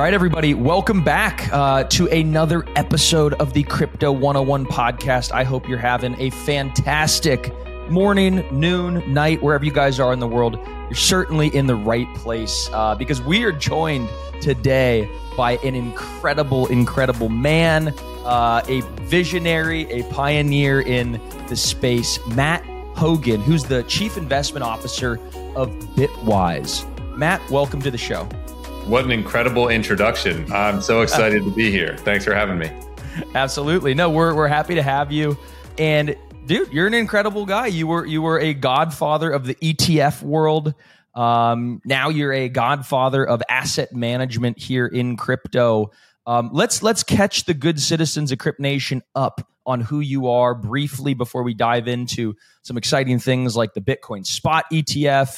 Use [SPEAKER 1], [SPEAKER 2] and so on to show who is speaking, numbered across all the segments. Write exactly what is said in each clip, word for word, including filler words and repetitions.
[SPEAKER 1] right, everybody, welcome back uh, to another episode of the Crypto one oh one podcast. I hope you're having a fantastic morning, noon, night, wherever you guys are in the world. You're certainly in the right place uh, because we are joined today by an incredible, incredible man, uh, a visionary, a pioneer in the space, Matt Hougan, who's the Chief Investment Officer of Bitwise. Matt, welcome to the show.
[SPEAKER 2] What an incredible introduction. I'm so excited to be here. Thanks for having me.
[SPEAKER 1] Absolutely. No, we're we're happy to have you. And dude, you're an incredible guy. You were you were a godfather of the E T F world. Um, now you're a godfather of asset management here in crypto. Um, let's let's catch the good citizens of Crypt Nation up on who you are briefly before we dive into some exciting things like the Bitcoin spot E T F.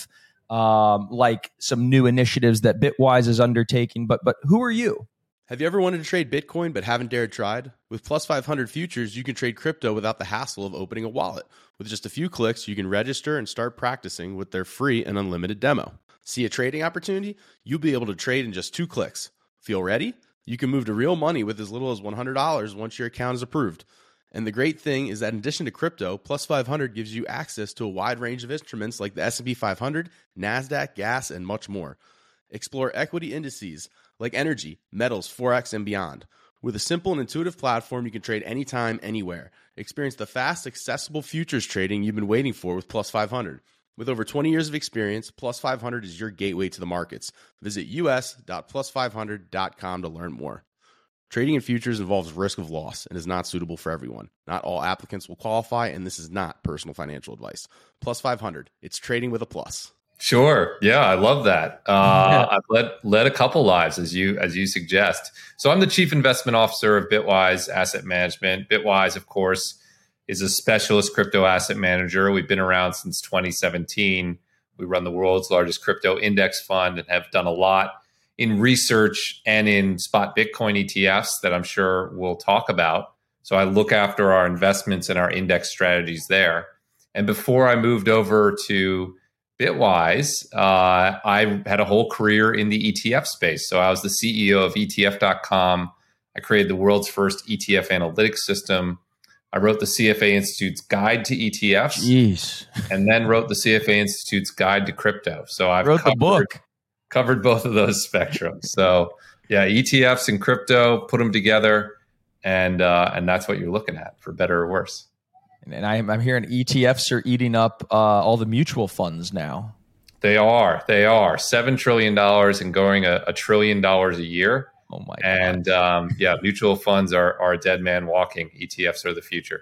[SPEAKER 1] Um, like some new initiatives that Bitwise is undertaking, but but who are you?
[SPEAKER 3] Have you ever wanted to trade Bitcoin but haven't dared tried? With Plus five hundred Futures, you can trade crypto without the hassle of opening a wallet. With just a few clicks, you can register and start practicing with their free and unlimited demo. See a trading opportunity? You'll be able to trade in just two clicks. Feel ready? You can move to real money with as little as one hundred dollars once your account is approved. And the great thing is that in addition to crypto, Plus five hundred gives you access to a wide range of instruments like the S and P five hundred, NASDAQ, gas, and much more. Explore equity indices like energy, metals, forex, and beyond. With a simple and intuitive platform, you can trade anytime, anywhere. Experience the fast, accessible futures trading you've been waiting for with Plus five hundred. With over twenty years of experience, Plus five hundred is your gateway to the markets. Visit u s dot plus five hundred dot com to learn more. Trading in futures involves risk of loss and is not suitable for everyone. Not all applicants will qualify, and this is not personal financial advice. Plus five hundred, it's trading with a plus.
[SPEAKER 2] Sure. Yeah, I love that. Uh, I've led, led a couple lives, as you as you suggest. So I'm the Chief Investment Officer of Bitwise Asset Management. Bitwise, of course, is a specialist crypto asset manager. We've been around since twenty seventeen. We run the world's largest crypto index fund and have done a lot in research and in spot Bitcoin E T Fs that I'm sure we'll talk about. So I look after our investments and our index strategies there. And before I moved over to Bitwise, uh, I had a whole career in the E T F space. So I was the C E O of E T F dot com. I created the world's first E T F analytics system. I wrote the C F A Institute's Guide to E T Fs.
[SPEAKER 1] Jeez.
[SPEAKER 2] And then wrote the C F A Institute's Guide to Crypto. So I've
[SPEAKER 1] wrote
[SPEAKER 2] covered,
[SPEAKER 1] the book.
[SPEAKER 2] covered both of those spectrums. So yeah, E T Fs and crypto, put them together, and uh, and that's what you're looking at, for better or worse.
[SPEAKER 1] And I'm, I'm hearing E T Fs are eating up uh, all the mutual funds now.
[SPEAKER 2] They are. They are. seven trillion dollars and going a, a trillion dollars a year.
[SPEAKER 1] Oh, my God.
[SPEAKER 2] And um, yeah, mutual funds are, are a dead man walking. E T Fs are the future.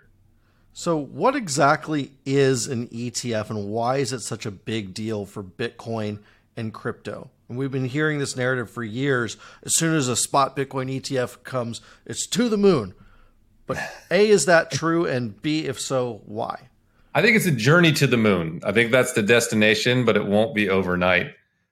[SPEAKER 4] So what exactly is an E T F and why is it such a big deal for Bitcoin and crypto? And we've been hearing this narrative for years. As soon as a spot Bitcoin E T F comes, it's to the moon. But A, is that true? And B, if so, why?
[SPEAKER 2] I think it's a journey to the moon. I think that's the destination, but it won't be overnight.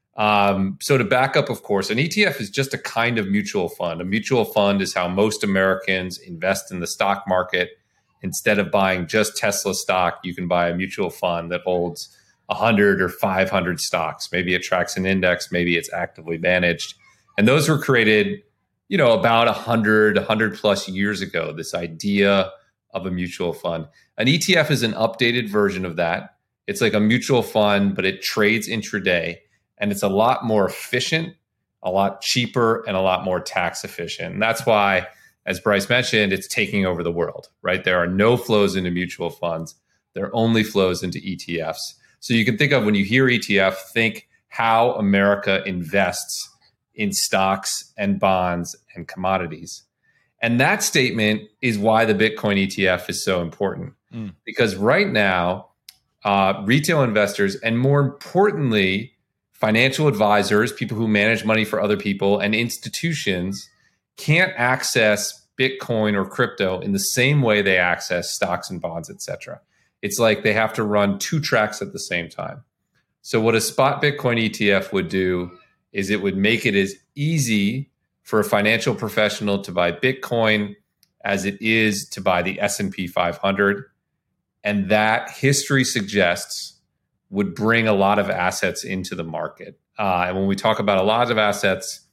[SPEAKER 2] Um, so to back up, of course, an E T F is just a kind of mutual fund. A mutual fund is how most Americans invest in the stock market. Instead of buying just Tesla stock, you can buy a mutual fund that holds one hundred or five hundred stocks. Maybe it tracks an index, maybe it's actively managed. And those were created, you know, about one hundred, one hundred plus years ago, this idea of a mutual fund. An E T F is an updated version of that. It's like a mutual fund, but it trades intraday, and it's a lot more efficient, a lot cheaper, and a lot more tax efficient. And that's why, as Bryce mentioned, it's taking over the world, right? There are no flows into mutual funds. There are only flows into E T Fs. So you can think of, when you hear E T F, think how America invests in stocks and bonds and commodities. And that statement is why the Bitcoin E T F is so important. Mm. Because right now, uh, retail investors, and more importantly, financial advisors, people who manage money for other people, and institutions can't access Bitcoin or crypto in the same way they access stocks and bonds, et cetera. It's like they have to run two tracks at the same time. So what a spot Bitcoin E T F would do is it would make it as easy for a financial professional to buy Bitcoin as it is to buy the S and P five hundred. And that, history suggests, would bring a lot of assets into the market. Uh, and when we talk about a lot of assets,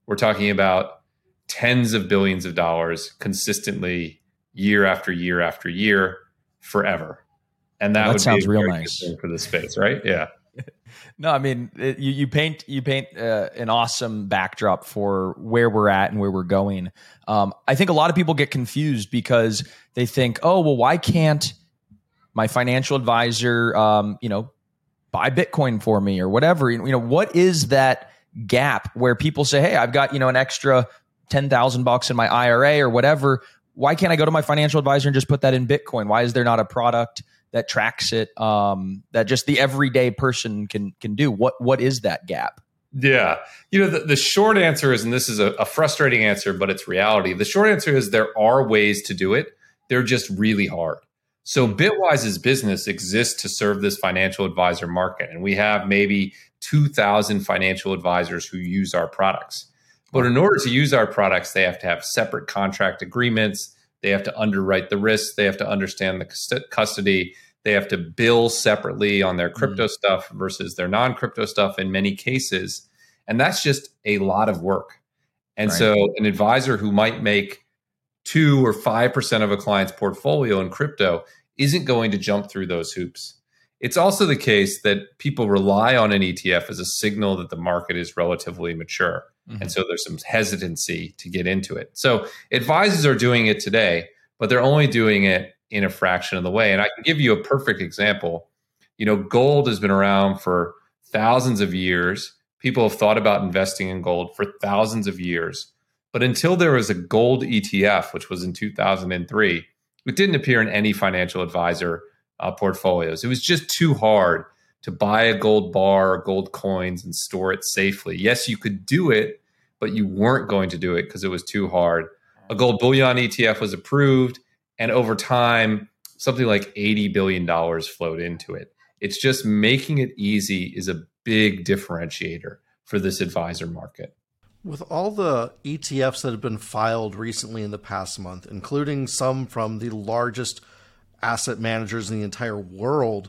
[SPEAKER 2] we're talking about tens of billions of dollars consistently year after year after year forever. And that,
[SPEAKER 1] well, that
[SPEAKER 2] would
[SPEAKER 1] sounds
[SPEAKER 2] be a
[SPEAKER 1] real
[SPEAKER 2] very
[SPEAKER 1] nice
[SPEAKER 2] good thing for the space, right? Yeah.
[SPEAKER 1] No, I mean, it, you, you paint you paint uh, an awesome backdrop for where we're at and where we're going. Um, I think a lot of people get confused because they think, oh, well, why can't my financial advisor, um, you know, buy Bitcoin for me or whatever? You know, what is that gap where people say, hey, I've got, you know, an extra ten thousand bucks in my I R A or whatever. Why can't I go to my financial advisor and just put that in Bitcoin? Why is there not a product that tracks it, um, that just the everyday person can can do? What what is that gap?
[SPEAKER 2] Yeah. You know, the, the short answer is, and this is a, a frustrating answer, but it's reality. The short answer is there are ways to do it. They're just really hard. So Bitwise's business exists to serve this financial advisor market. And we have maybe two thousand financial advisors who use our products. But in order to use our products, they have to have separate contract agreements. They have to underwrite the risks. They have to understand the custody. They have to bill separately on their crypto mm. stuff versus their non-crypto stuff in many cases. And that's just a lot of work. And right. so an advisor who might make two or five percent of a client's portfolio in crypto isn't going to jump through those hoops. It's also the case that people rely on an E T F as a signal that the market is relatively mature. Mm-hmm. And so there's some hesitancy to get into it. So advisors are doing it today, but they're only doing it in a fraction of the way. And I can give you a perfect example. You know, gold has been around for thousands of years. People have thought about investing in gold for thousands of years. But until there was a gold E T F, which was in two thousand three, it didn't appear in any financial advisor uh, portfolios. It was just too hard to buy a gold bar or gold coins and store it safely. Yes, you could do it, but you weren't going to do it because it was too hard. A gold bullion E T F was approved, and over time, something like eighty billion dollars flowed into it. It's just making it easy is a big differentiator for this advisor market.
[SPEAKER 4] With all the E T Fs that have been filed recently in the past month, including some from the largest asset managers in the entire world,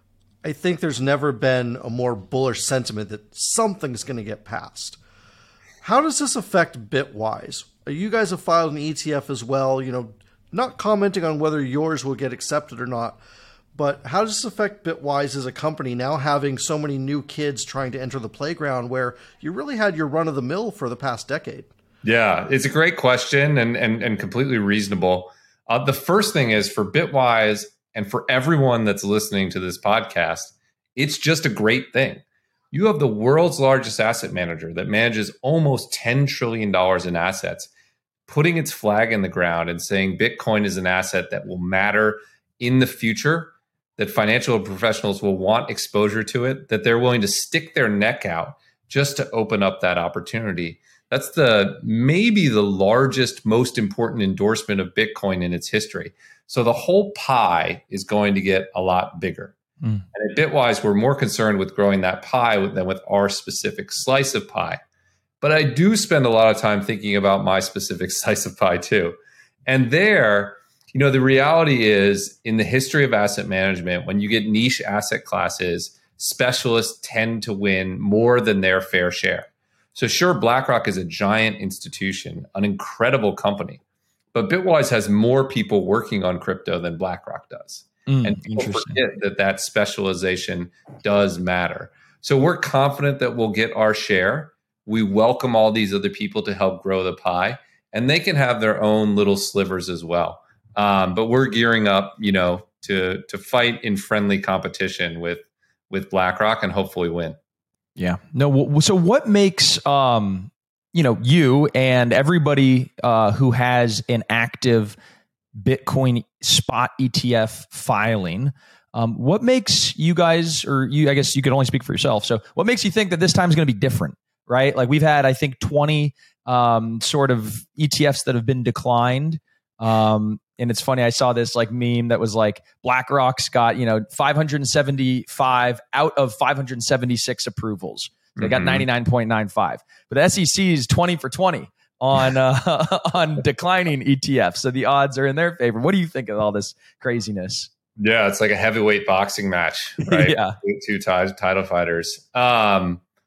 [SPEAKER 4] I think there's never been a more bullish sentiment that something's going to get passed. How does this affect Bitwise? You guys have filed an E T F as well, you know, not commenting on whether yours will get accepted or not, but how does this affect Bitwise as a company now having so many new kids trying to enter the playground where you really had your run of the mill for the past decade?
[SPEAKER 2] Yeah, it's a great question and and, and completely reasonable. Uh, the first thing is for Bitwise and for everyone that's listening to this podcast, it's just a great thing. You have the world's largest asset manager that manages almost ten trillion dollars in assets, putting its flag in the ground and saying Bitcoin is an asset that will matter in the future, that financial professionals will want exposure to it, that they're willing to stick their neck out just to open up that opportunity. That's the maybe the largest, most important endorsement of Bitcoin in its history. So the whole pie is going to get a lot bigger. Mm. And at Bitwise, we're more concerned with growing that pie than with our specific slice of pie. But I do spend a lot of time thinking about my specific slice of pie too. And there, you know, the reality is in the history of asset management, when you get niche asset classes, specialists tend to win more than their fair share. So sure, BlackRock is a giant institution, an incredible company, but Bitwise has more people working on crypto than BlackRock does. Mm, and people forget that that specialization does matter. So we're confident that we'll get our share. We welcome all these other people to help grow the pie, and they can have their own little slivers as well. Um, but we're gearing up, you know, to to fight in friendly competition with with BlackRock and hopefully win.
[SPEAKER 1] Yeah. No. So what makes um, you know, you and everybody uh, who has an active Bitcoin spot E T F filing, um, what makes you guys, or you, I guess you could only speak for yourself. So what makes you think that this time is going to be different, right? Like we've had, I think, twenty um, sort of E T Fs that have been declined. Um, and it's funny, I saw this like meme that was like BlackRock's got, you know, five hundred seventy-five out of five hundred seventy-six approvals. They mm-hmm. got ninety-nine point nine five. But the S E C is twenty for twenty on uh, on declining E T Fs. So the odds are in their favor. What do you think of all this craziness?
[SPEAKER 2] Yeah, it's like a heavyweight boxing match, right?
[SPEAKER 1] Yeah.
[SPEAKER 2] Two t- title fighters. Um,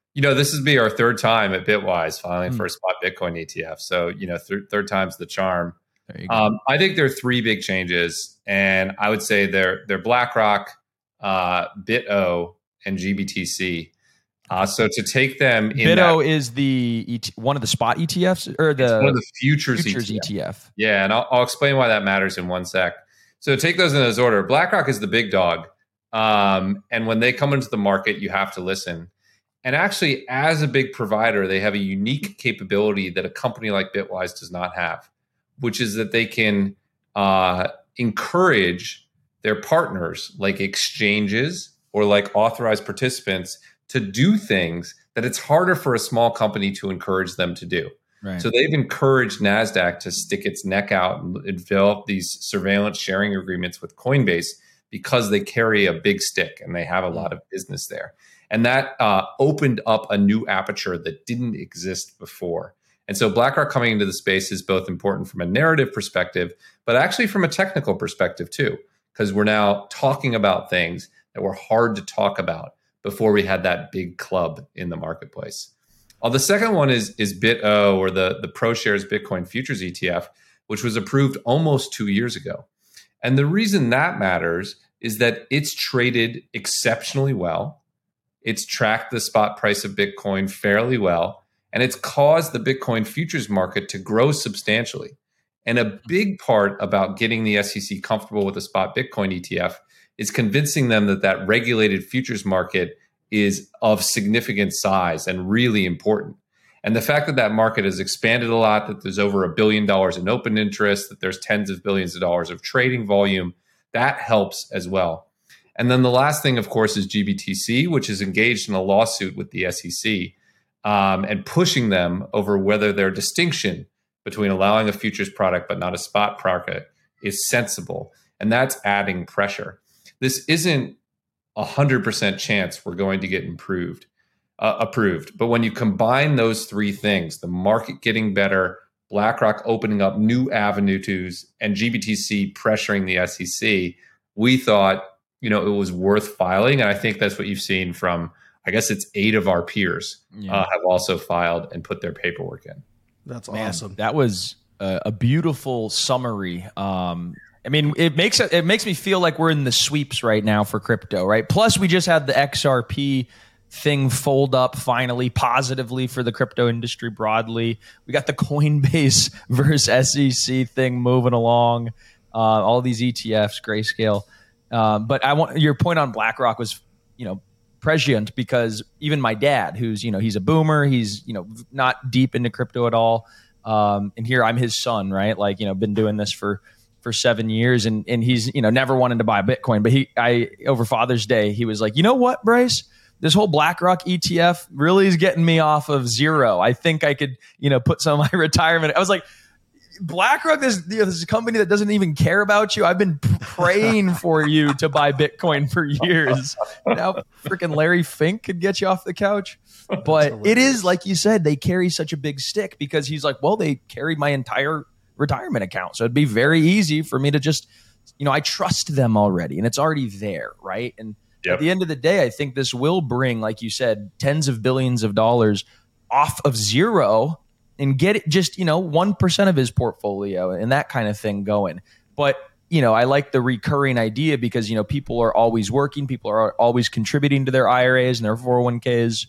[SPEAKER 2] You know, this is be our third time at Bitwise filing
[SPEAKER 1] Hmm.
[SPEAKER 2] for a spot Bitcoin E T F. So, you know, th- third time's the charm.
[SPEAKER 1] There you go.
[SPEAKER 2] Um, I think there are three big changes, and I would say they're they're BlackRock, uh, BitO, and G B T C. Uh, so to take them in
[SPEAKER 1] BitO
[SPEAKER 2] that,
[SPEAKER 1] is the E T, one of the spot E T Fs or the,
[SPEAKER 2] it's one of the futures,
[SPEAKER 1] futures
[SPEAKER 2] E T F.
[SPEAKER 1] E T F.
[SPEAKER 2] Yeah, and I'll, I'll explain why that matters in one sec. So take those in this order. BlackRock is the big dog, um, and when they come into the market, you have to listen. And actually, as a big provider, they have a unique capability that a company like Bitwise does not have, which is that they can uh, encourage their partners, like exchanges or like authorized participants, to do things that it's harder for a small company to encourage them to do.
[SPEAKER 1] Right.
[SPEAKER 2] So they've encouraged NASDAQ to stick its neck out and develop these surveillance sharing agreements with Coinbase because they carry a big stick and they have a lot of business there. And that uh, opened up a new aperture that didn't exist before. And so BlackRock coming into the space is both important from a narrative perspective, but actually from a technical perspective too, because we're now talking about things that were hard to talk about before we had that big club in the marketplace. Uh, the second one is, is BitO, or the, the ProShares Bitcoin Futures E T F, which was approved almost two years ago. And the reason that matters is that it's traded exceptionally well. It's tracked the spot price of Bitcoin fairly well, and it's caused the Bitcoin futures market to grow substantially. And a big part about getting the S E C comfortable with the spot Bitcoin E T F is convincing them that that regulated futures market is of significant size and really important. And the fact that that market has expanded a lot, that there's over a billion dollars in open interest, that there's tens of billions of dollars of trading volume, that helps as well. And then the last thing, of course, is G B T C, which is engaged in a lawsuit with the S E C um, and pushing them over whether their distinction between allowing a futures product but not a spot product is sensible. And that's adding pressure. This isn't a one hundred percent chance we're going to get improved, uh, approved. But when you combine those three things, the market getting better, BlackRock opening up new avenues, and G B T C pressuring the S E C, we thought, you know, it was worth filing. And I think that's what you've seen from, I guess it's eight of our peers yeah. uh, have also filed and put their paperwork in.
[SPEAKER 4] That's
[SPEAKER 1] Man,
[SPEAKER 4] awesome.
[SPEAKER 1] That was a, a beautiful summary. Um, I mean, it makes it makes me feel like we're in the sweeps right now for crypto, right? Plus, we just had the X R P thing fold up finally positively for the crypto industry broadly. We got the Coinbase versus S E C thing moving along. Uh, all these E T Fs, Grayscale. Um, but I want your point on BlackRock was, you know, prescient, because even my dad, who's, you know, he's a boomer, he's, you know, not deep into crypto at all. Um, and here I'm his son, right? Like, you know, been doing this for, for seven years and, and he's, you know, never wanted to buy Bitcoin, but he, I, over Father's Day, he was like, you know what, Bryce, this whole BlackRock E T F really is getting me off of zero. I think I could, you know, put some of my retirement. I was like, BlackRock, this, you know, this is a company that doesn't even care about you. I've been praying for you to buy Bitcoin for years. Now freaking Larry Fink could get you off the couch. But it is, like you said, they carry such a big stick because he's like, well, they carried my entire retirement account. So it'd be very easy for me to just, you know, I trust them already and it's already there, right? And yep. At the end of the day, I think this will bring, like you said, tens of billions of dollars off of zero and get it just, you know, one percent of his portfolio and that kind of thing going. But, you know, I like the recurring idea because, you know, people are always working. People are always contributing to their I R As and their four oh one Ks.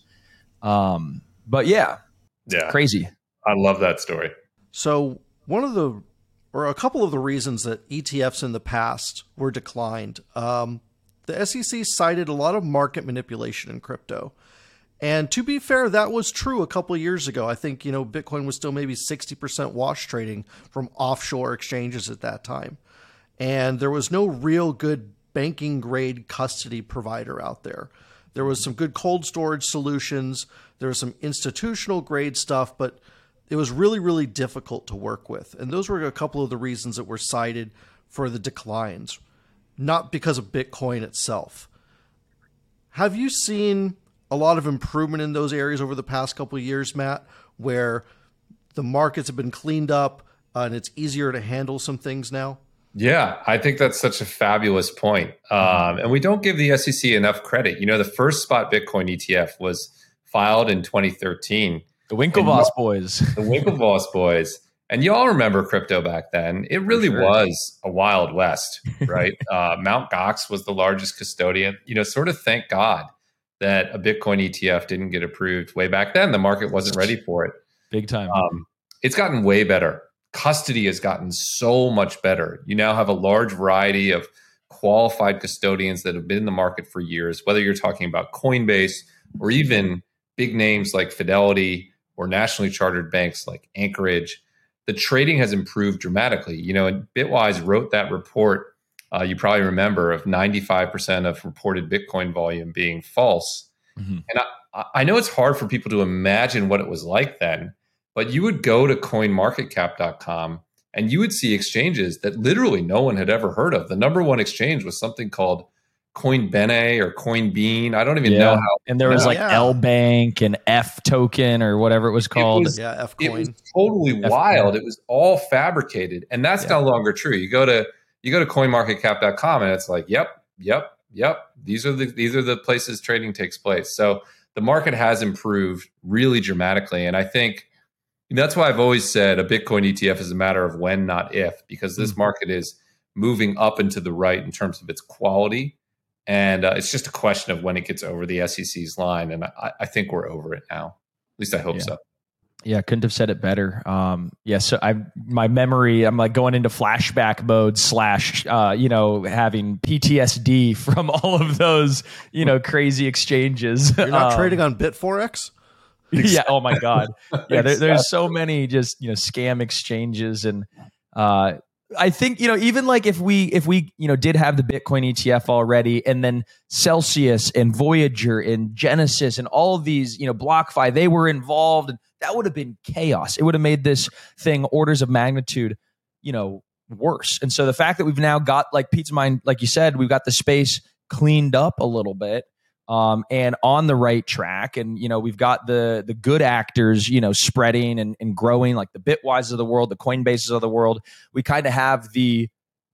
[SPEAKER 1] Um, but yeah,
[SPEAKER 2] yeah,
[SPEAKER 1] crazy.
[SPEAKER 2] I love that story.
[SPEAKER 4] So one of the, or a couple of the reasons that E T Fs in the past were declined, um, the S E C cited a lot of market manipulation in crypto. And to be fair, that was true a couple of years ago. I think, you know, Bitcoin was still maybe sixty percent wash trading from offshore exchanges at that time. And there was no real good banking grade custody provider out there. There was some good cold storage solutions. There was some institutional grade stuff, but it was really, really difficult to work with. And those were a couple of the reasons that were cited for the declines, not because of Bitcoin itself. Have you seen a lot of improvement in those areas over the past couple of years, Matt, where the markets have been cleaned up uh, and it's easier to handle some things now?
[SPEAKER 2] Yeah, I think that's such a fabulous point. Um, and we don't give the S E C enough credit. You know, the first spot Bitcoin E T F was filed in twenty thirteen.
[SPEAKER 1] The Winklevoss boys.
[SPEAKER 2] The Winklevoss boys. And you all remember crypto back then. It really sure. was a wild west, right? uh, Mount Gox was the largest custodian. You know, sort of thank God that a Bitcoin E T F didn't get approved way back then. The market wasn't ready for it.
[SPEAKER 1] Big time.
[SPEAKER 2] Um, it's gotten way better. Custody has gotten so much better. You now have a large variety of qualified custodians that have been in the market for years, whether you're talking about Coinbase or even big names like Fidelity or nationally chartered banks like Anchorage. The trading has improved dramatically. You know, and Bitwise wrote that report, uh, you probably remember, of ninety-five percent of reported Bitcoin volume being false. Mm-hmm. And I, I know it's hard for people to imagine what it was like then, but you would go to coin market cap dot com and you would see exchanges that literally no one had ever heard of. The number one exchange was something called Coinbene or Coinbean. I don't even
[SPEAKER 1] yeah.
[SPEAKER 2] know how.
[SPEAKER 1] And there was like yeah. L Bank and F token or whatever it was called.
[SPEAKER 2] It was,
[SPEAKER 4] yeah, F
[SPEAKER 2] it
[SPEAKER 4] coin.
[SPEAKER 2] was totally F wild. It was all fabricated, and that's yeah. no longer true. You go to you go to coin market cap dot com and it's like, yep, yep, yep. These are the these are the places trading takes place. So the market has improved really dramatically, and I think that's why I've always said a Bitcoin E T F is a matter of when, not if, because this mm-hmm. market is moving up and to the right in terms of its quality. And uh, it's just a question of when it gets over the S E C's line. And I, I think we're over it now. At least I hope
[SPEAKER 1] yeah.
[SPEAKER 2] so.
[SPEAKER 1] Yeah, couldn't have said it better. Um, yeah, so I my memory, I'm like going into flashback mode slash, uh, you know, having P T S D from all of those, you know, crazy exchanges.
[SPEAKER 4] You're not
[SPEAKER 1] um,
[SPEAKER 4] trading on Bitforex?
[SPEAKER 1] Yeah. Oh my God. Yeah. There, there's so many just, you know, scam exchanges. And uh, I think, you know, even like if we, if we, you know, did have the Bitcoin E T F already, and then Celsius and Voyager and Genesis and all of these, you know, BlockFi, they were involved, and that would have been chaos. It would have made this thing orders of magnitude, you know, worse. And so the fact that we've now got, like Pete's Mind, like you said, we've got the space cleaned up a little bit. Um, and on the right track, and you know we've got the the good actors, you know, spreading and, and growing, like the Bitwise of the world, the Coinbases of the world. We kind of have the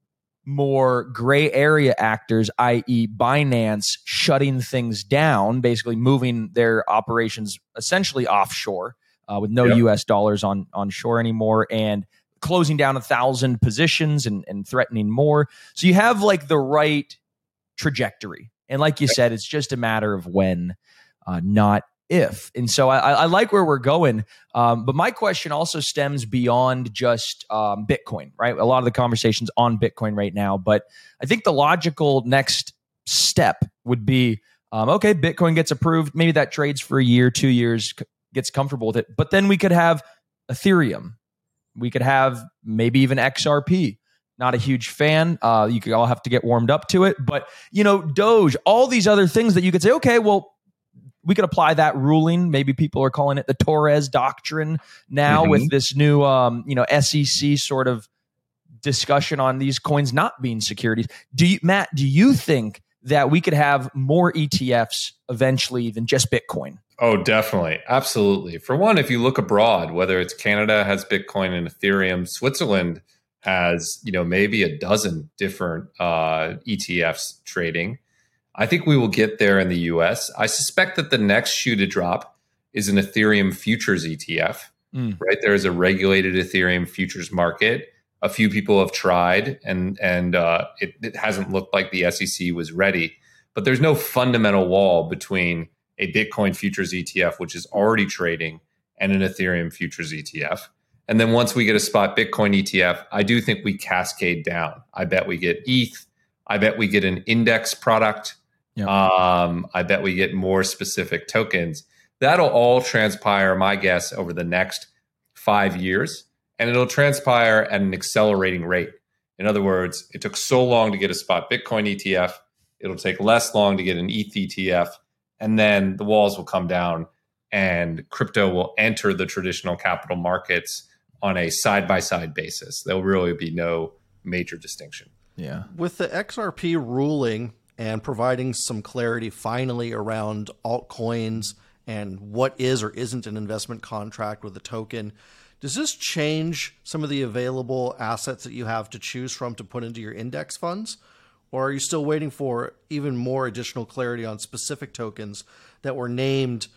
[SPEAKER 1] more gray area actors, that is, Binance, shutting things down, basically moving their operations essentially offshore uh, with no yep. U S dollars on on shore anymore, and closing down a thousand positions and, and threatening more. So you have like the right trajectory. And like you said, it's just a matter of when, uh, not if. And so I, I like where we're going. Um, but my question also stems beyond just um, Bitcoin, right? A lot of the conversation's on Bitcoin right now. But I think the logical next step would be, um, okay, Bitcoin gets approved. Maybe that trades for a year, two years, gets comfortable with it. But then we could have Ethereum. We could have maybe even X R P. Not a huge fan. Uh, you could all have to get warmed up to it. But, you know, Doge, all these other things that you could say, okay, well, we could apply that ruling. Maybe people are calling it the Torres doctrine now mm-hmm. with this new, um, you know, S E C sort of discussion on these coins not being securities. Do you, Matt, do you think that we could have more E T Fs eventually than just Bitcoin?
[SPEAKER 2] Oh, definitely. Absolutely. For one, if you look abroad, whether it's Canada has Bitcoin and Ethereum, Switzerland has, you know, maybe a dozen different uh, E T Fs trading. I think we will get there in the U S. I suspect that the next shoe to drop is an Ethereum futures E T F, mm. right? There is a regulated Ethereum futures market. A few people have tried, and and uh, it, it hasn't looked like the S E C was ready. But there's no fundamental wall between a Bitcoin futures E T F, which is already trading, and an Ethereum futures E T F. And then once we get a spot Bitcoin E T F, I do think we cascade down. I bet we get E T H. I bet we get an index product. Yep. Um, I bet we get more specific tokens. That'll all transpire, my guess, over the next five years. And it'll transpire at an accelerating rate. In other words, it took so long to get a spot Bitcoin E T F. It'll take less long to get an E T H E T F. And then the walls will come down and crypto will enter the traditional capital markets on a side-by-side basis. There will really be no major distinction.
[SPEAKER 1] Yeah.
[SPEAKER 4] With the X R P ruling and providing some clarity finally around altcoins and what is or isn't an investment contract with a token, does this change some of the available assets that you have to choose from to put into your index funds? Or are you still waiting for even more additional clarity on specific tokens that were named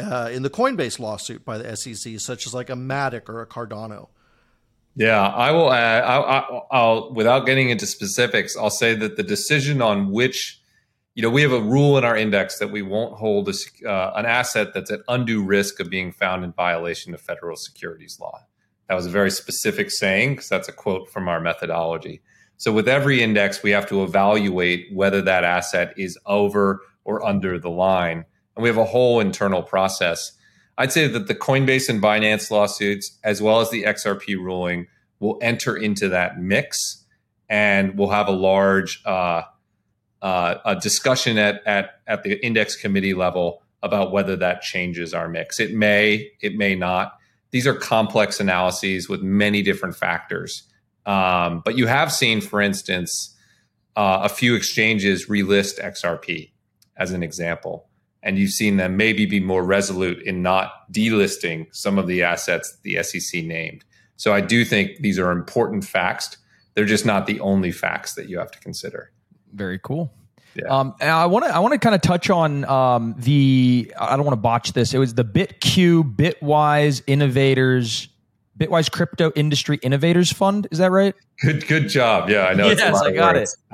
[SPEAKER 4] uh, in the Coinbase lawsuit by the S E C, such as like a Matic or a Cardano.
[SPEAKER 2] Yeah, I will add, I, I, I'll, without getting into specifics, I'll say that the decision on which, you know, we have a rule in our index that we won't hold a, uh, an asset that's at undue risk of being found in violation of federal securities law. That was a very specific saying because that's a quote from our methodology. So with every index, we have to evaluate whether that asset is over or under the line. And we have a whole internal process. I'd say that the Coinbase and Binance lawsuits, as well as the X R P ruling, will enter into that mix, and we'll have a large uh, uh, a discussion at, at at the index committee level about whether that changes our mix. It may, it may not. These are complex analyses with many different factors. Um, but you have seen, for instance, uh, a few exchanges relist X R P as an example. And you've seen them maybe be more resolute in not delisting some of the assets the S E C named. So I do think these are important facts. They're just not the only facts that you have to consider.
[SPEAKER 1] Very cool.
[SPEAKER 2] Yeah.
[SPEAKER 1] Um, and I want to I want to kind of touch on um, the I don't want to botch this. It was the BitQ Bitwise Innovators Bitwise Crypto Industry Innovators Fund. Is that right?
[SPEAKER 2] Good good job. Yeah, I know.
[SPEAKER 1] Yes,
[SPEAKER 2] it's a lot
[SPEAKER 1] I
[SPEAKER 2] of
[SPEAKER 1] got
[SPEAKER 2] words.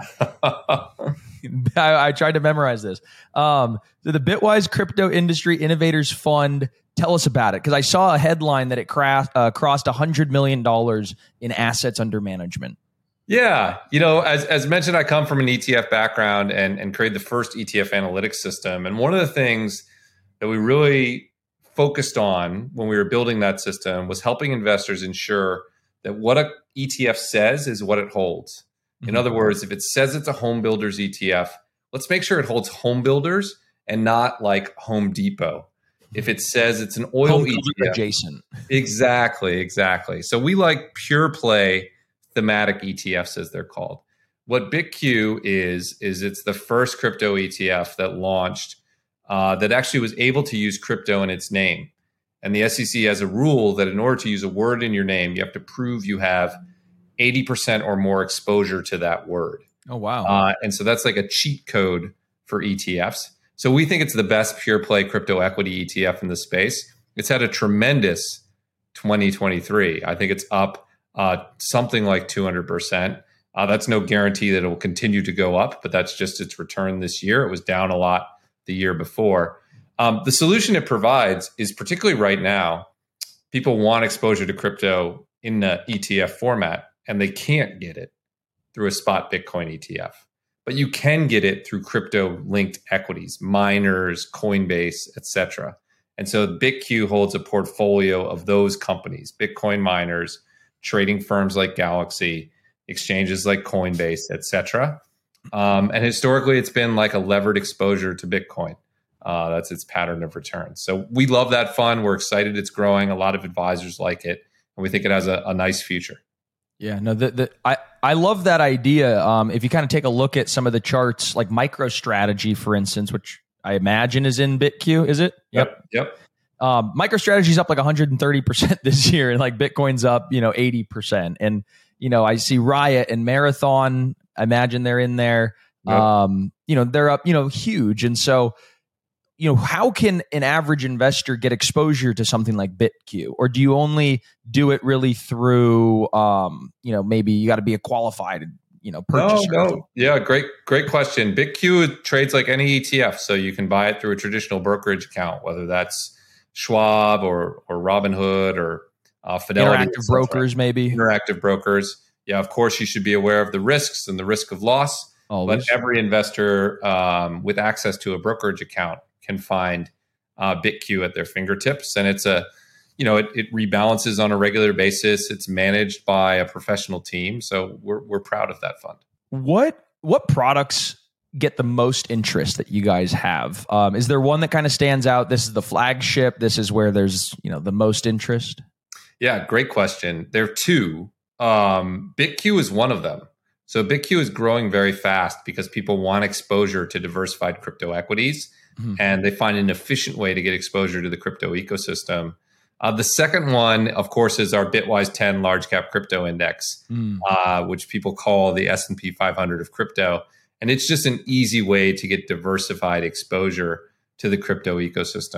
[SPEAKER 1] it. I, I tried to memorize this. Um, so the Bitwise Crypto Industry Innovators Fund. Tell us about it, because I saw a headline that it cra- uh, crossed one hundred million dollars in assets under management.
[SPEAKER 2] Yeah, you know, as as mentioned, I come from an E T F background and and created the first E T F analytics system. And one of the things that we really focused on when we were building that system was helping investors ensure that what a E T F says is what it holds. In other words, if it says it's a home builders E T F, let's make sure it holds home builders and not like Home Depot. If it says it's an oil
[SPEAKER 1] Home
[SPEAKER 2] E T F,
[SPEAKER 1] adjacent.
[SPEAKER 2] Exactly, exactly. So we like pure play thematic E T Fs, as they're called. What BitQ is, is it's the first crypto E T F that launched uh, that actually was able to use crypto in its name. And the S E C has a rule that in order to use a word in your name, you have to prove you have eighty percent or more exposure to that word.
[SPEAKER 1] Oh, wow.
[SPEAKER 2] Uh, and so that's like a cheat code for E T Fs. So we think it's the best pure play crypto equity E T F in the space. It's had a tremendous twenty twenty-three. I think it's up uh, something like two hundred percent. Uh, that's no guarantee that it will continue to go up, but that's just its return this year. It was down a lot the year before. Um, the solution it provides is, particularly right now, people want exposure to crypto in the E T F format, and they can't get it through a spot Bitcoin E T F. But you can get it through crypto-linked equities, miners, Coinbase, et cetera. And so BitQ holds a portfolio of those companies, Bitcoin miners, trading firms like Galaxy, exchanges like Coinbase, et cetera. Um, and historically, it's been like a levered exposure to Bitcoin. Uh, that's its pattern of return. So we love that fund. We're excited it's growing. A lot of advisors like it, and we think it has a, a nice future.
[SPEAKER 1] Yeah, no, the, the, I, I love that idea. Um, if you kind of take a look at some of the charts, like MicroStrategy, for instance, which I imagine is in BitQ, is it?
[SPEAKER 2] Yep. Yep.
[SPEAKER 1] Um, MicroStrategy's up like one hundred thirty percent this year, and like Bitcoin's up, you know, eighty percent. And, you know, I see Riot and Marathon. I imagine they're in there.
[SPEAKER 2] Yep.
[SPEAKER 1] Um, you know, they're up, you know, huge. And so, you know, how can an average investor get exposure to something like BitQ? Or do you only do it really through, um, you know, maybe you got to be a qualified, you know, purchaser?
[SPEAKER 2] No, no. Yeah, great, great question. BitQ trades like any E T F, so you can buy it through a traditional brokerage account, whether that's Schwab or or Robinhood or uh, Fidelity.
[SPEAKER 1] Interactive brokers, maybe.
[SPEAKER 2] Interactive brokers. Yeah, of course, you should be aware of the risks and the risk of loss.
[SPEAKER 1] Always.
[SPEAKER 2] But every investor um, with access to a brokerage account can find uh, BitQ at their fingertips. And it's a, you know, it, it rebalances on a regular basis. It's managed by a professional team. So we're we're proud of that fund.
[SPEAKER 1] What what products get the most interest that you guys have? Um, is there one that kind of stands out? This is the flagship. This is where there's, you know, the most interest.
[SPEAKER 2] Yeah, great question. There are two. Um, BitQ is one of them. So BitQ is growing very fast because people want exposure to diversified crypto equities, mm-hmm. and they find an efficient way to get exposure to the crypto ecosystem. Uh, the second one, of course, is our Bitwise ten Large Cap Crypto Index, mm. uh, which people call the S and P five hundred of crypto. And it's just an easy way to get diversified exposure to the crypto ecosystem.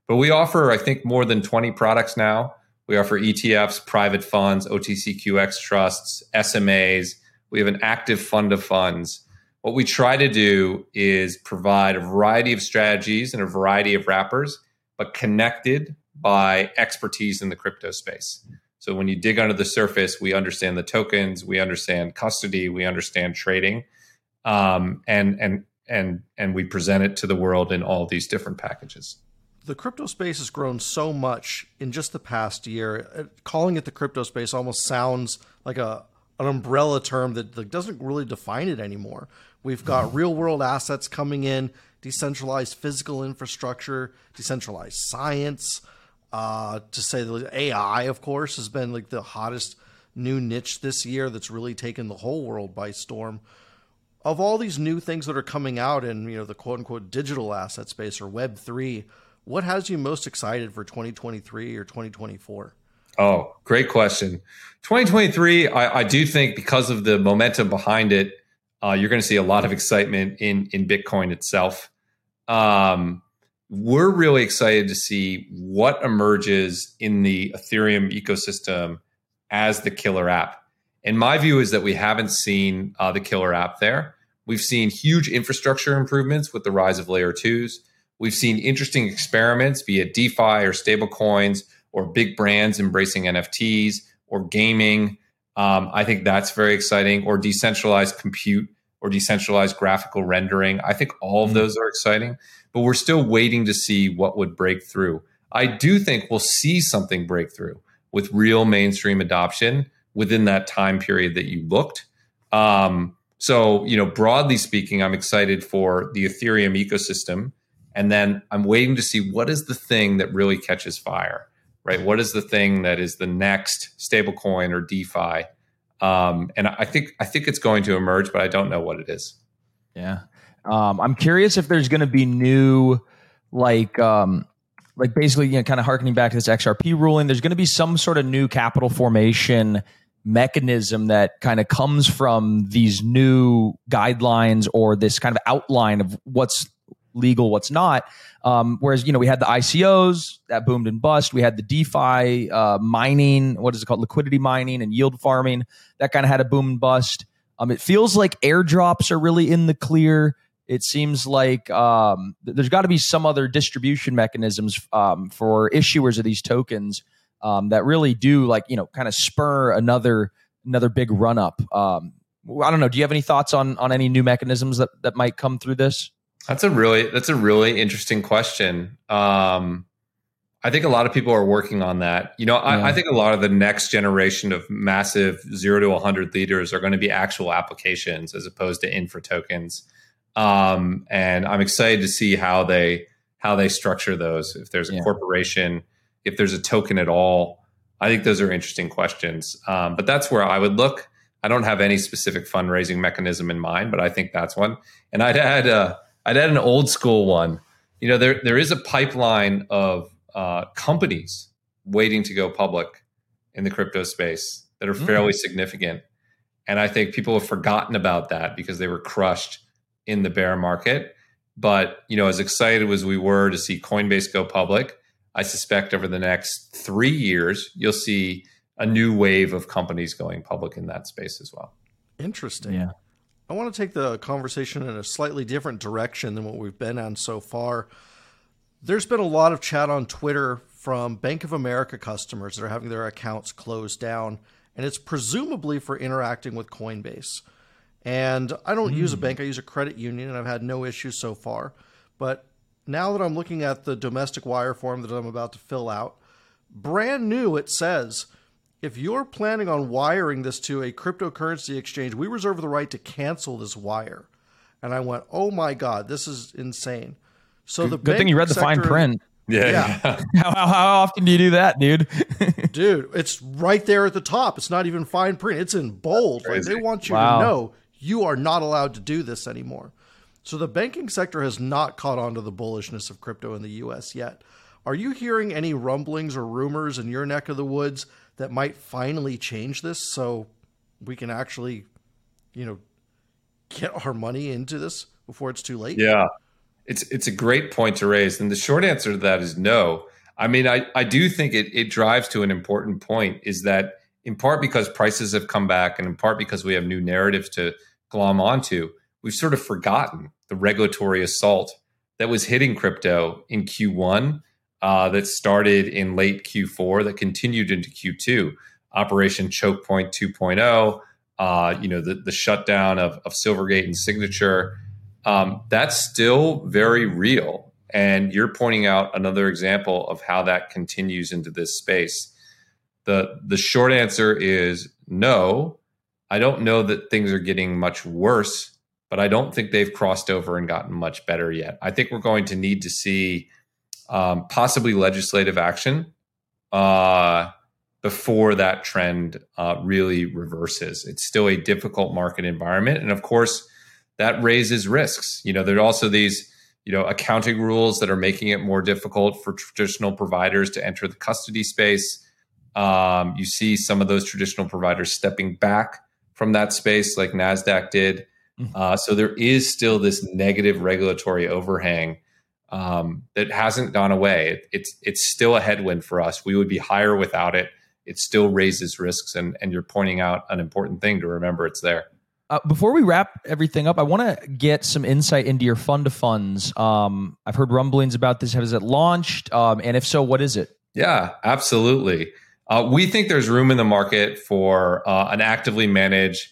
[SPEAKER 2] But we offer, I think, more than twenty products now. We offer E T Fs, private funds, O T C Q X trusts, S M As. We have an active fund of funds. What we try to do is provide a variety of strategies and a variety of wrappers, but connected by expertise in the crypto space. So when you dig under the surface, we understand the tokens, we understand custody, we understand trading, um, and and and and we present it to the world in all these different packages.
[SPEAKER 4] The crypto space has grown so much in just the past year. Calling it the crypto space almost sounds like a an umbrella term that like, doesn't really define it anymore. We've got real world assets coming in, decentralized physical infrastructure, decentralized science. Uh, to say that A I, of course, has been like the hottest new niche this year that's really taken the whole world by storm. Of all these new things that are coming out in, you know, the quote unquote digital asset space or Web three, what has you most excited for twenty twenty-three or twenty twenty-four?
[SPEAKER 2] Oh, great question. twenty twenty-three, I, I do think because of the momentum behind it, uh, you're going to see a lot of excitement in, in Bitcoin itself. Um, we're really excited to see what emerges in the Ethereum ecosystem as the killer app. And my view is that we haven't seen uh, the killer app there. We've seen huge infrastructure improvements with the rise of layer twos. We've seen interesting experiments, be it DeFi or stablecoins or big brands embracing N F Ts or gaming. Um, I think that's very exciting, or decentralized compute or decentralized graphical rendering. I think all of those are exciting, but we're still waiting to see what would break through. I do think we'll see something break through with real mainstream adoption within that time period that you looked. Um, so, you know, broadly speaking, I'm excited for the Ethereum ecosystem. And then I'm waiting to see what is the thing that really catches fire, right? What is the thing that is the next stablecoin or DeFi? Um, and I think I think it's going to emerge, but I don't know what it is.
[SPEAKER 1] Yeah, um, I'm curious if there's going to be new, like, um, like basically, you know, kind of harkening back to this X R P ruling. There's going to be some sort of new capital formation mechanism that kind of comes from these new guidelines or this kind of outline of what's legal, what's not. Um, whereas, you know, we had the I C Os that boomed and bust. We had the DeFi uh, mining, what is it called? Liquidity mining and yield farming. That kind of had a boom and bust. Um, it feels like airdrops are really in the clear. It seems like um, there's got to be some other distribution mechanisms um, for issuers of these tokens um, that really do, like, you know, kind of spur another another big run up. Um, I don't know. Do you have any thoughts on on any new mechanisms that, that might come through this?
[SPEAKER 2] That's a really that's a really interesting question. Um, I think a lot of people are working on that. You know, I, yeah. I think a lot of the next generation of massive zero to one hundred leaders are going to be actual applications as opposed to infra tokens. Um, and I'm excited to see how they how they structure those. If there's a yeah. corporation, if there's a token at all, I think those are interesting questions. Um, but that's where I would look. I don't have any specific fundraising mechanism in mind, but I think that's one. And I'd add uh, I'd add an old school one. You know, there there is a pipeline of uh, companies waiting to go public in the crypto space that are fairly mm. significant. And I think people have forgotten about that because they were crushed in the bear market. But, you know, as excited as we were to see Coinbase go public, I suspect over the next three years, you'll see a new wave of companies going public in that space as well.
[SPEAKER 4] Interesting.
[SPEAKER 1] Yeah.
[SPEAKER 4] I want to take the conversation in a slightly different direction than what we've been on so far. There's been a lot of chat on Twitter from Bank of America customers that are having their accounts closed down, and it's presumably for interacting with Coinbase. And I don't mm. use a bank, I use a credit union, and I've had no issues so far. But now that I'm looking at the domestic wire form that I'm about to fill out, brand new, it says, if you're planning on wiring this to a cryptocurrency exchange, we reserve the right to cancel this wire. And I went, oh my God, this is insane. So the
[SPEAKER 1] good thing you read the fine print.
[SPEAKER 2] Yeah.
[SPEAKER 1] yeah. how, how, how often do you do that, dude?
[SPEAKER 4] Dude, it's right there at the top. It's not even fine print. It's in bold. Like, they want you wow. to know you are not allowed to do this anymore. So the banking sector has not caught on to the bullishness of crypto in the U S yet. Are you hearing any rumblings or rumors in your neck of the woods that might finally change this so we can actually, you know, get our money into this before it's too late?
[SPEAKER 2] Yeah. It's it's a great point to raise. And the short answer to that is no. I mean, I, I do think it, it drives to an important point, is that in part because prices have come back and in part because we have new narratives to glom onto, we've sort of forgotten the regulatory assault that was hitting crypto in Q one, uh, that started in late Q four, that continued into Q two. Operation Choke Point two point oh, uh, you know, the, the shutdown of, of Silvergate and Signature. Um, that's still very real. And you're pointing out another example of how that continues into this space. The, the short answer is no. I don't know that things are getting much worse, but I don't think they've crossed over and gotten much better yet. I think we're going to need to see um, possibly legislative action uh, before that trend uh, really reverses. It's still a difficult market environment. And of course, that raises risks. You know, there are also these you know, accounting rules that are making it more difficult for traditional providers to enter the custody space. Um, you see some of those traditional providers stepping back from that space, like NASDAQ did. Uh, so there is still this negative regulatory overhang um, that hasn't gone away. It's it's still a headwind for us. We would be higher without it. It still raises risks, and and you're pointing out an important thing to remember. It's there.
[SPEAKER 1] Uh, before we wrap everything up, I want to get some insight into your fund of funds. Um, I've heard rumblings about this. Has it launched? Um, and if so, what is it?
[SPEAKER 2] Yeah, absolutely. Uh, we think there's room in the market for uh, an actively managed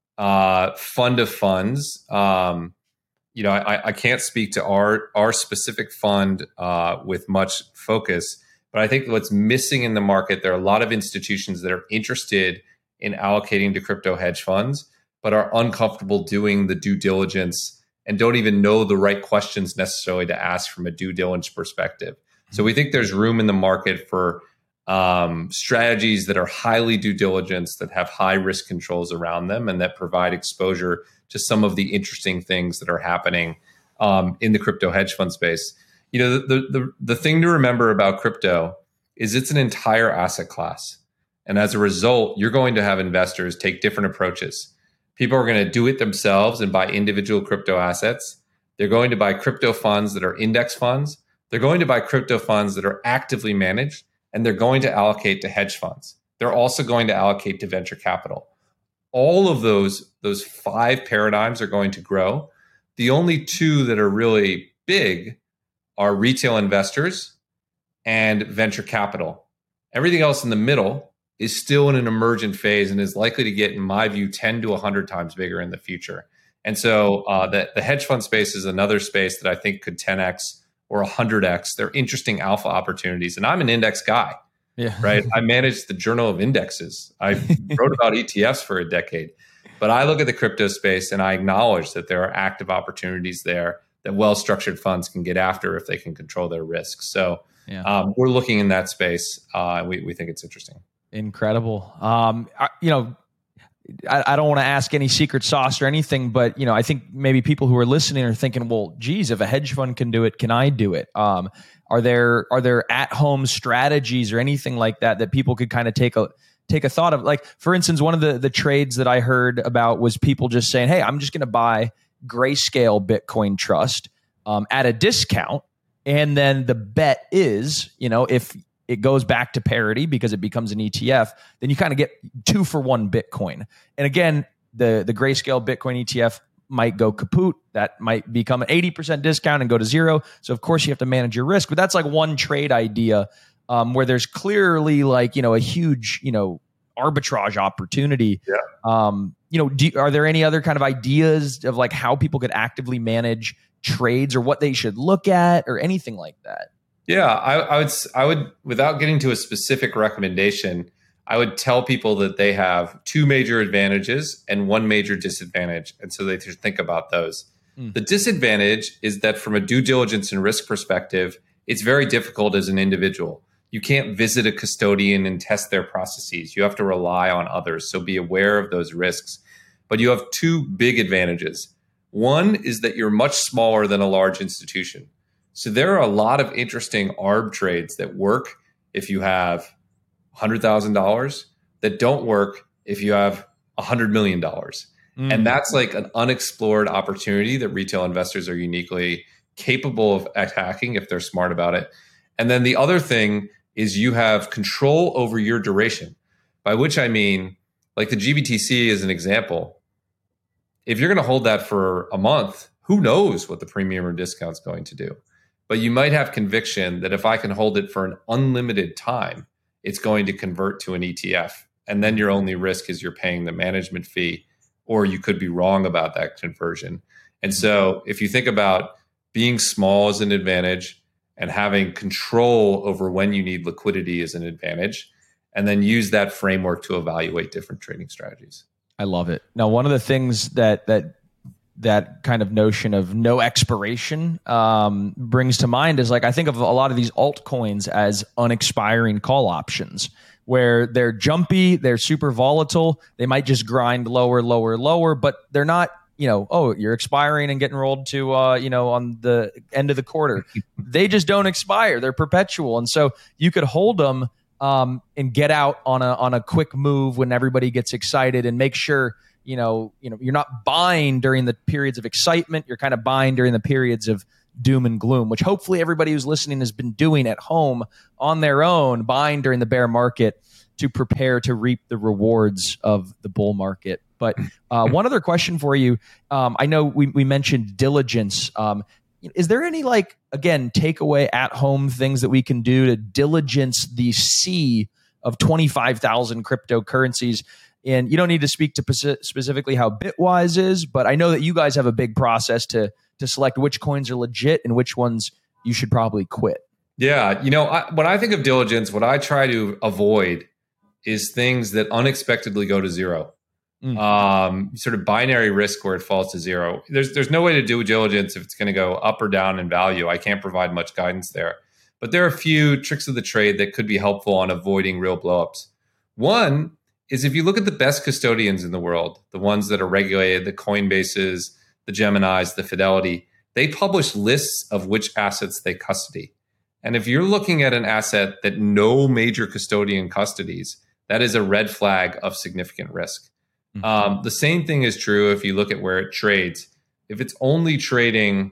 [SPEAKER 2] uh, fund of funds. Um, you know, I, I can't speak to our our specific fund uh, with much focus, but I think what's missing in the market, there are a lot of institutions that are interested in allocating to crypto hedge funds, but are uncomfortable doing the due diligence and don't even know the right questions necessarily to ask from a due diligence perspective. So we think there's room in the market for um, strategies that are highly due diligence, that have high risk controls around them, and that provide exposure to some of the interesting things that are happening um, in the crypto hedge fund space. You know, the, the the thing to remember about crypto is it's an entire asset class. And as a result, you're going to have investors take different approaches. People are going to do it themselves and buy individual crypto assets. They're going to buy crypto funds that are index funds. They're going to buy crypto funds that are actively managed, and they're going to allocate to hedge funds. They're also going to allocate to venture capital. All of those, those five paradigms are going to grow. The only two that are really big are retail investors and venture capital. Everything else in the middle is still in an emergent phase and is likely to get, in my view, ten to one hundred times bigger in the future. And so uh, the, the hedge fund space is another space that I think could ten x or one hundred x. They're interesting alpha opportunities. And I'm an index guy,
[SPEAKER 1] yeah.
[SPEAKER 2] right? I manage the Journal of Indexes. I wrote about E T Fs for a decade. But I look at the crypto space and I acknowledge that there are active opportunities there that well-structured funds can get after if they can control their risks. So yeah. um, we're looking in that space. Uh, we, we think it's interesting.
[SPEAKER 1] Incredible. Um, I, you know, I, I don't want to ask any secret sauce or anything, but, you know, I think maybe people who are listening are thinking, well, geez, if a hedge fund can do it, can I do it? Um, are there, are there at-home strategies or anything like that that people could kind of take a, take a thought of? Like, for instance, one of the, the trades that I heard about was people just saying, hey, I'm just going to buy Grayscale Bitcoin Trust um, at a discount. And then the bet is, you know, if it goes back to parity because it becomes an E T F, then you kind of get two for one Bitcoin. And again, the, the Grayscale Bitcoin E T F might go kaput. That might become an eighty percent discount and go to zero. So of course you have to manage your risk, but that's like one trade idea um, where there's clearly like, you know, a huge, you know, arbitrage opportunity.
[SPEAKER 2] Yeah.
[SPEAKER 1] Um, you know, do, are there any other kind of ideas of like how people could actively manage trades or what they should look at or anything like that?
[SPEAKER 2] Yeah, I, I would, I would, without getting to a specific recommendation, I would tell people that they have two major advantages and one major disadvantage. And so they should think about those. Mm. The disadvantage is that from a due diligence and risk perspective, it's very difficult as an individual. You can't visit a custodian and test their processes. You have to rely on others. So be aware of those risks. But you have two big advantages. One is that you're much smaller than a large institution. So there are a lot of interesting arb trades that work if you have one hundred thousand dollars that don't work if you have one hundred million dollars. Mm. And that's like an unexplored opportunity that retail investors are uniquely capable of attacking if they're smart about it. And then the other thing is you have control over your duration, by which I mean, like the G B T C is an example. If you're going to hold that for a month, who knows what the premium or discount is going to do? But you might have conviction that if I can hold it for an unlimited time, it's going to convert to an E T F. And then your only risk is you're paying the management fee, or you could be wrong about that conversion. And so if you think about being small as an advantage and having control over when you need liquidity as an advantage, and then use that framework to evaluate different trading strategies.
[SPEAKER 1] I love it. Now, one of the things that that that kind of notion of no expiration um, brings to mind is like, I think of a lot of these altcoins as unexpiring call options, where they're jumpy, they're super volatile. They might just grind lower, lower, lower, but they're not, you know, oh, you're expiring and getting rolled to, uh, you know, on the end of the quarter. They just don't expire. They're perpetual. And so you could hold them um, and get out on a, on a quick move when everybody gets excited, and make sure, you know, you know, you're not buying during the periods of excitement. You're kind of buying during the periods of doom and gloom, which hopefully everybody who's listening has been doing at home on their own, buying during the bear market to prepare to reap the rewards of the bull market. But uh, one other question for you. Um, I know we, we mentioned diligence. Um, is there any, like, again, takeaway at home things that we can do to diligence the sea of twenty-five thousand cryptocurrencies? And you don't need to speak to specifically how Bitwise is, but I know that you guys have a big process to to select which coins are legit and which ones you should probably quit.
[SPEAKER 2] Yeah. You know, I, when I think of diligence, what I try to avoid is things that unexpectedly go to zero. Mm. Um, sort of binary risk where it falls to zero. There's there's no way to do diligence if it's going to go up or down in value. I can't provide much guidance there. But there are a few tricks of the trade that could be helpful on avoiding real blowups. One is if you look at the best custodians in the world, the ones that are regulated, the Coinbases, the Geminis, the Fidelity, they publish lists of which assets they custody. And if you're looking at an asset that no major custodian custodies, that is a red flag of significant risk. Mm-hmm. Um, the same thing is true if you look at where it trades. If it's only trading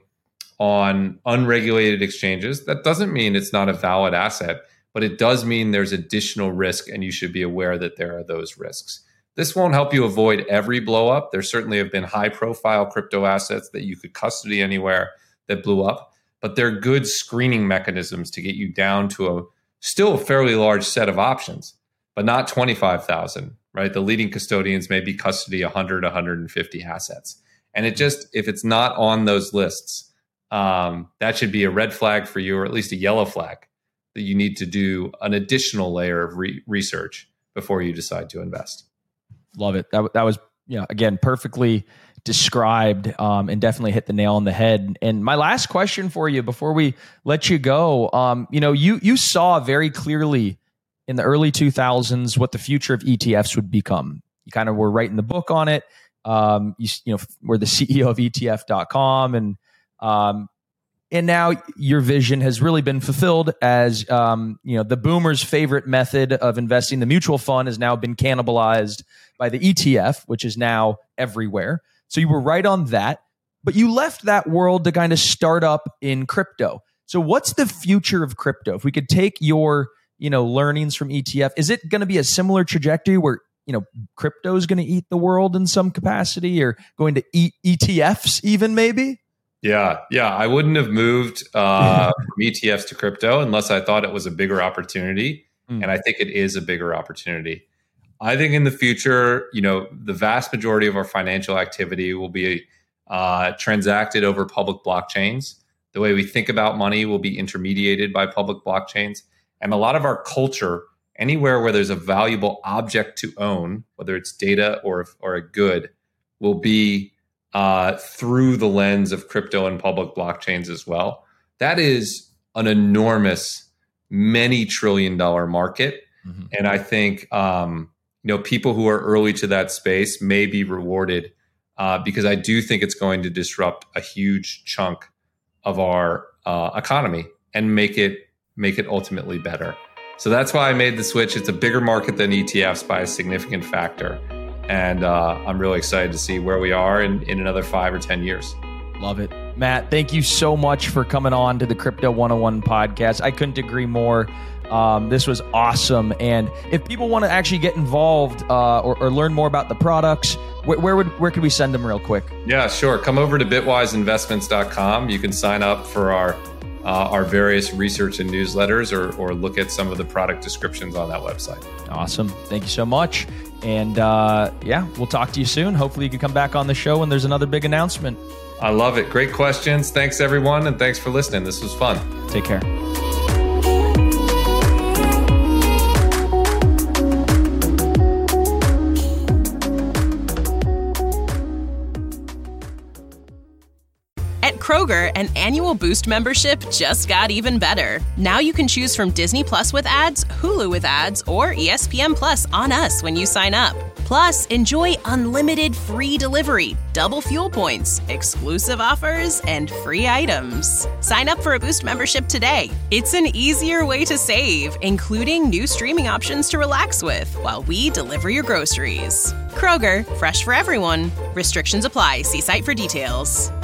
[SPEAKER 2] on unregulated exchanges, that doesn't mean it's not a valid asset, but it does mean there's additional risk, and you should be aware that there are those risks. This won't help you avoid every blow up. There certainly have been high profile crypto assets that you could custody anywhere that blew up, but they're good screening mechanisms to get you down to a still a fairly large set of options, but not twenty-five thousand, right? The leading custodians maybe custody one hundred, one hundred fifty assets. And it just, if it's not on those lists, um, that should be a red flag for you, or at least a yellow flag, that you need to do an additional layer of re- research before you decide to invest.
[SPEAKER 1] Love it. That, that was, you know, again, perfectly described um, and definitely hit the nail on the head. And my last question for you before we let you go, um, you know, you you saw very clearly in the early two thousands what the future of E T Fs would become. You kind of were writing the book on it. Um, you, you know, were the C E O of E T F dot com, and um, and now your vision has really been fulfilled as, um, you know, the boomers' favorite method of investing, the mutual fund, has now been cannibalized by the E T F, which is now everywhere. So you were right on that, but you left that world to kind of start up in crypto. So what's the future of crypto? If we could take your, you know, learnings from E T F, is it going to be a similar trajectory where, you know, crypto is going to eat the world in some capacity, or going to eat E T Fs even maybe?
[SPEAKER 2] Yeah, yeah. I wouldn't have moved uh, from E T Fs to crypto unless I thought it was a bigger opportunity. Mm. And I think it is a bigger opportunity. I think in the future, you know, the vast majority of our financial activity will be uh, transacted over public blockchains. The way we think about money will be intermediated by public blockchains. And a lot of our culture, anywhere where there's a valuable object to own, whether it's data or, or a good, will be uh, through the lens of crypto and public blockchains as well. That is an enormous, many trillion dollar market. Mm-hmm. And I think, um, you know, people who are early to that space may be rewarded uh, because I do think it's going to disrupt a huge chunk of our uh, economy and make it make it ultimately better. So that's why I made the switch. It's a bigger market than E T Fs by a significant factor. And uh, I'm really excited to see where we are in, in another five or ten years.
[SPEAKER 1] Love it. Matt, thank you so much for coming on to the Crypto one oh one podcast. I couldn't agree more. Um, this was awesome. And if people want to actually get involved uh, or, or learn more about the products, where, where would where could we send them real quick?
[SPEAKER 2] Yeah, sure. Come over to bitwise investments dot com. You can sign up for our uh, our various research and newsletters, or or look at some of the product descriptions on that website.
[SPEAKER 1] Awesome. Thank you so much. And uh, yeah, we'll talk to you soon. Hopefully you can come back on the show when there's another big announcement.
[SPEAKER 2] I love it. Great questions. Thanks, everyone. And thanks for listening. This was fun.
[SPEAKER 1] Take care.
[SPEAKER 5] At Kroger, an annual Boost membership just got even better. Now you can choose from Disney Plus with ads, Hulu with ads, or E S P N Plus on us when you sign up. Plus, enjoy unlimited free delivery, double fuel points, exclusive offers, and free items. Sign up for a Boost membership today. It's an easier way to save, including new streaming options to relax with while we deliver your groceries. Kroger, fresh for everyone. Restrictions apply. See site for details.